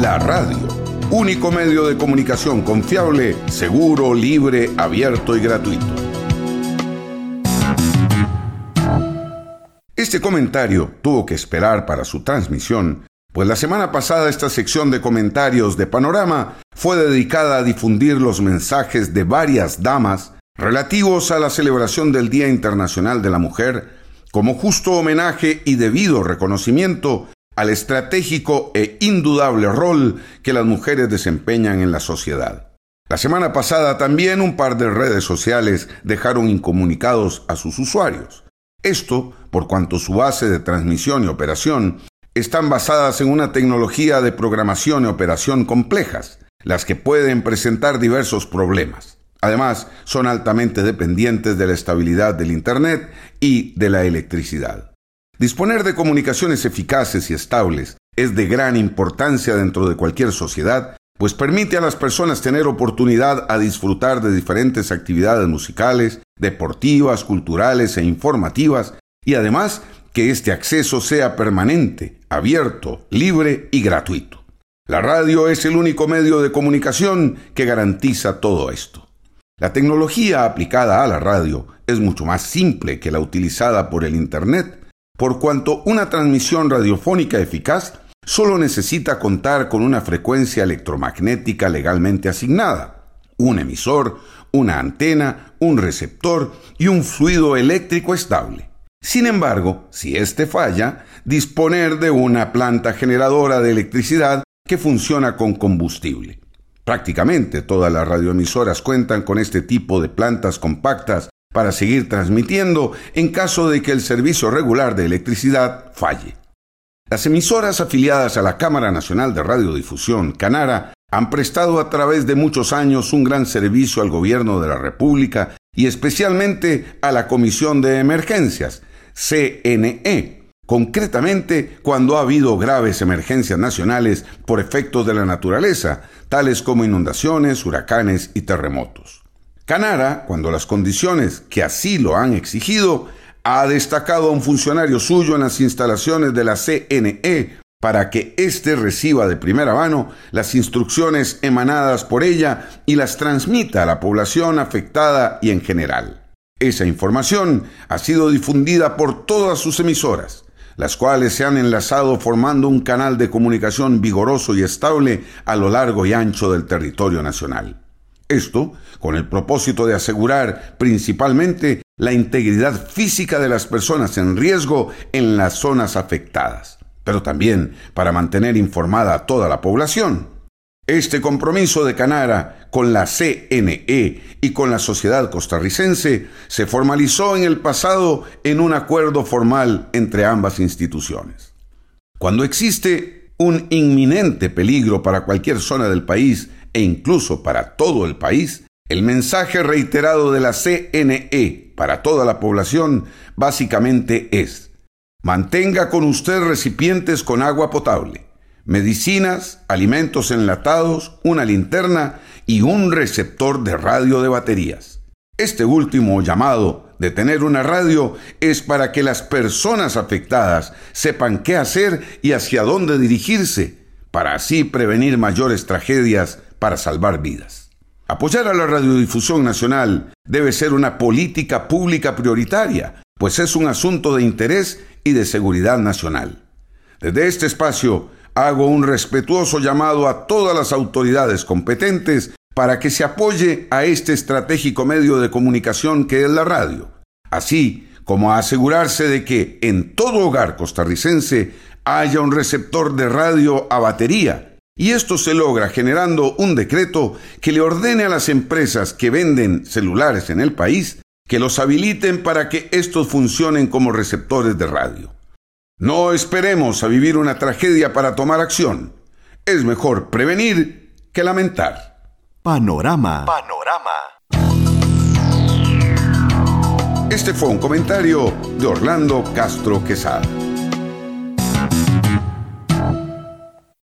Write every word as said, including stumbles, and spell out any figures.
La radio, único medio de comunicación confiable, seguro, libre, abierto y gratuito. Este comentario tuvo que esperar para su transmisión, pues la semana pasada esta sección de comentarios de Panorama fue dedicada a difundir los mensajes de varias damas relativos a la celebración del Día Internacional de la Mujer como justo homenaje y debido reconocimiento al estratégico e indudable rol que las mujeres desempeñan en la sociedad. La semana pasada también un par de redes sociales dejaron incomunicados a sus usuarios. Esto por cuanto su base de transmisión y operación están basadas en una tecnología de programación y operación complejas, las que pueden presentar diversos problemas. Además, son altamente dependientes de la estabilidad del Internet y de la electricidad. Disponer de comunicaciones eficaces y estables es de gran importancia dentro de cualquier sociedad, pues permite a las personas tener oportunidad a disfrutar de diferentes actividades musicales, deportivas, culturales e informativas, y además que este acceso sea permanente, abierto, libre y gratuito. La radio es el único medio de comunicación que garantiza todo esto. La tecnología aplicada a la radio es mucho más simple que la utilizada por el Internet, por cuanto una transmisión radiofónica eficaz solo necesita contar con una frecuencia electromagnética legalmente asignada, un emisor, una antena, un receptor y un fluido eléctrico estable. Sin embargo, si éste falla, disponer de una planta generadora de electricidad que funciona con combustible. Prácticamente todas las radioemisoras cuentan con este tipo de plantas compactas para seguir transmitiendo en caso de que el servicio regular de electricidad falle. Las emisoras afiliadas a la Cámara Nacional de Radiodifusión, Canara, han prestado a través de muchos años un gran servicio al Gobierno de la República y especialmente a la Comisión de Emergencias, C N E, concretamente cuando ha habido graves emergencias nacionales por efectos de la naturaleza, tales como inundaciones, huracanes y terremotos. Canara, cuando las condiciones que así lo han exigido, ha destacado a un funcionario suyo en las instalaciones de la C N E para que éste reciba de primera mano las instrucciones emanadas por ella y las transmita a la población afectada y en general. Esa información ha sido difundida por todas sus emisoras, las cuales se han enlazado formando un canal de comunicación vigoroso y estable a lo largo y ancho del territorio nacional. Esto con el propósito de asegurar principalmente la integridad física de las personas en riesgo en las zonas afectadas, pero también para mantener informada a toda la población. Este compromiso de Canara con la C N E y con la sociedad costarricense se formalizó en el pasado en un acuerdo formal entre ambas instituciones. Cuando existe un inminente peligro para cualquier zona del país e incluso para todo el país, el mensaje reiterado de la C N E para toda la población básicamente es: mantenga con usted recipientes con agua potable, medicinas, alimentos enlatados, una linterna y un receptor de radio de baterías. Este último llamado de tener una radio es para que las personas afectadas sepan qué hacer y hacia dónde dirigirse, para así prevenir mayores tragedias para salvar vidas. Apoyar a la radiodifusión nacional debe ser una política pública prioritaria, pues es un asunto de interés y de seguridad nacional. Desde este espacio hago un respetuoso llamado a todas las autoridades competentes para que se apoye a este estratégico medio de comunicación que es la radio, así como a asegurarse de que en todo hogar costarricense haya un receptor de radio a batería. Y esto se logra generando un decreto que le ordene a las empresas que venden celulares en el país que los habiliten para que estos funcionen como receptores de radio. No esperemos a vivir una tragedia para tomar acción. Es mejor prevenir que lamentar. Panorama. Panorama. Este fue un comentario de Orlando Castro Quesada.